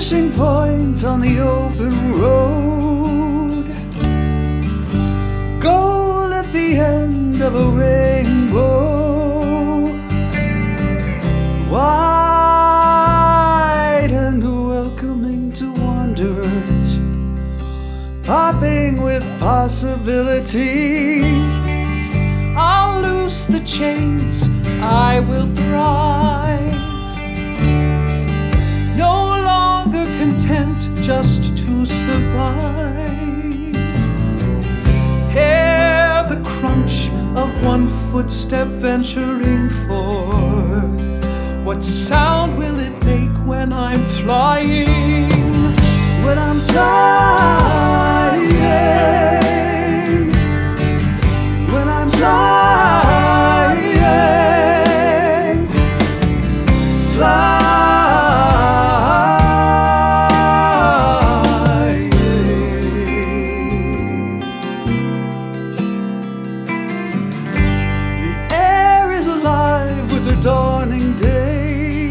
finishing point on the open road, gold at the end of a rainbow, wide and welcoming to wanderers, popping with possibilities. I'll loose the chains, I will thrive, no longer content just to survive. Hear the crunch of one footstep venturing forth. What sound will it make when I'm flying? When I'm flying, when I'm flying, flying. The air is alive with the dawning day,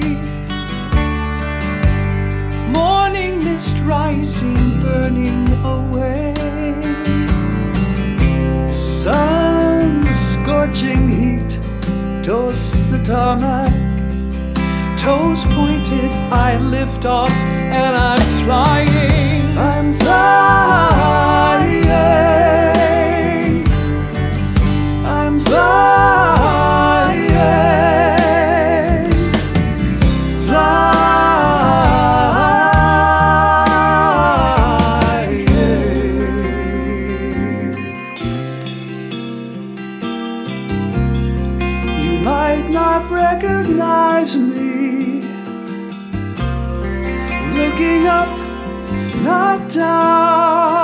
Morning mist rising, burning away. Sun's scorching heat toasts the tarmac. Toes pointed, I lift off and I'm flying. I'm flying, I'm flying, flying. You might not recognize me, looking up, not down.